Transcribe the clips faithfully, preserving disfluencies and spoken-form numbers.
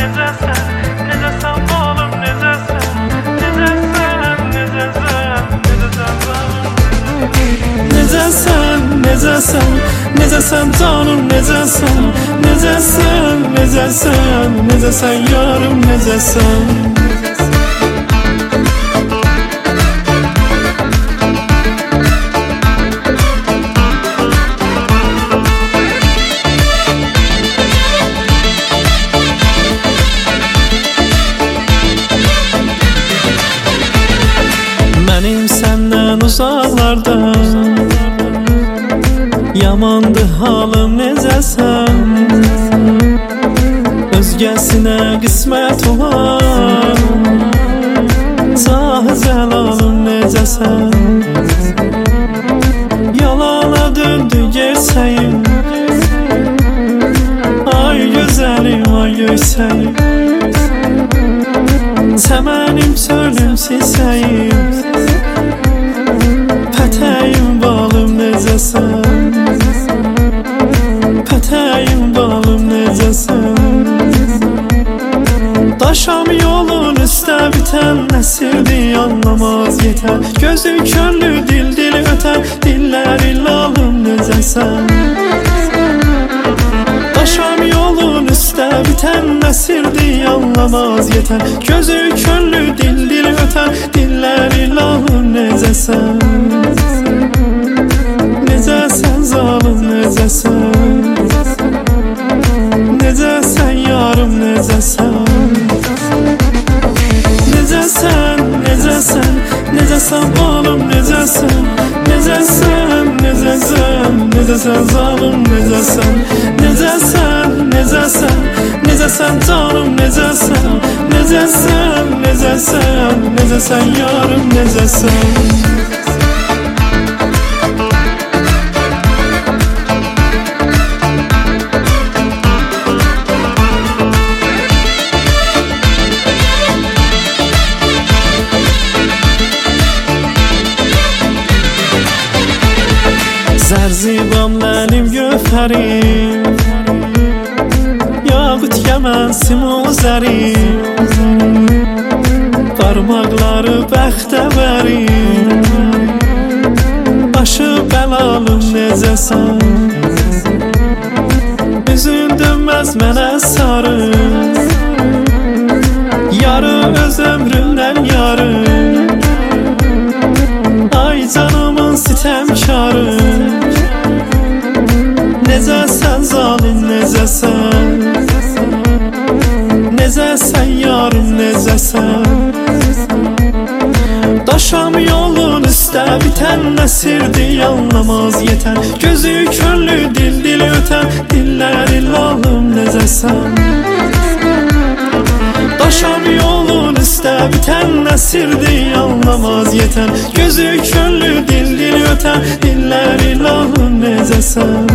necəsən, necəsən balım, necəsən, necəsən, necəsən, necəsən balım, necəsən, necəsən, necəsən canım, necəsən, necəsən, necəsən, necəsən yarım, necəsən. Mənim səndən uzaqlarda yamandı halım, necəsən? Özgəsinə qismət olan Sahı zəlalım, necəsən? Yalana döndü gerçəyim, ay gözəlim, ay göysəyim, çəmənim, çölüm, sisəyim, pətəyim, balım, necəsən? Pətəyim, balım, necəsən? Daşam yolun üstə bitən, nəsirdir anlamaz yetər. Gözü könlü, dil dil ötər, dilləri lalım, necəsən? Daşam yolun üstə bitən, nəsirdir anlamaz yetər. Gözü könlü, dil dil ötər, dilləri lalım, necəsən? Necəsən zalım, necəsən? Necəsən yarım, necəsən? Necəsən, necəsən, necəsən balım, necəsən? Necəsən, necəsən, necəsən zalım, necəsən? Necəsən, necəsən, necəsən canım, necəsən? Necəsən, necəsən, necəsən yarım, necəsən? Zərzibam mənim gövhərim, yaqut yəmən simuzərim, parmaqları bəxtəvərim, başı bəlalım, necəsən? Üzün dönməz mənə sarı, yarı öz ömrümdən yarı, ay canımın sitəmkarı, necəsən zalim, necəsən? Necəsən yarım, necəsən? Daşam yolun üstə bitən, nəsirdir anlamaz yetər. Gözü könlü, dil dil ötər, dilləri lalım, necəsən? Daşam yolun üstə bitən, nəsirdir anlamaz yetər. Gözü könlü, dil dil ötər, dilləri lalım, necəsən?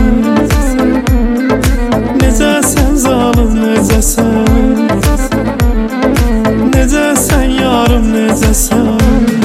Necəsən zalım, necəsən? Necəsən yarım, necəsən?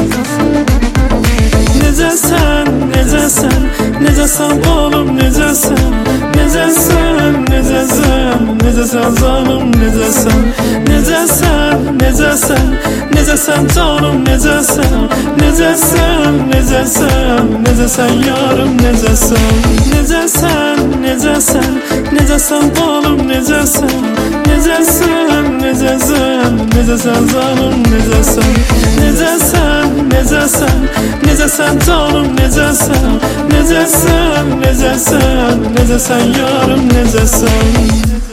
Necəsən, necəsən, necəsən balım, necəsən? Necəsən, necəsən, necəsən zalım, necəsən? Necəsən, necəsən, necəsən canım, necəsən? Necəsən, necəsən, necəsən yarım, necəsən? Necəsən, necəsən, necəsən balım, necəsən? Necəsən, necəsən, necəsən zalım, necəsən? Necəsən, necəsən, necəsən canım, necəsən? Necəsən, necəsən, necəsən yarım, necəsən?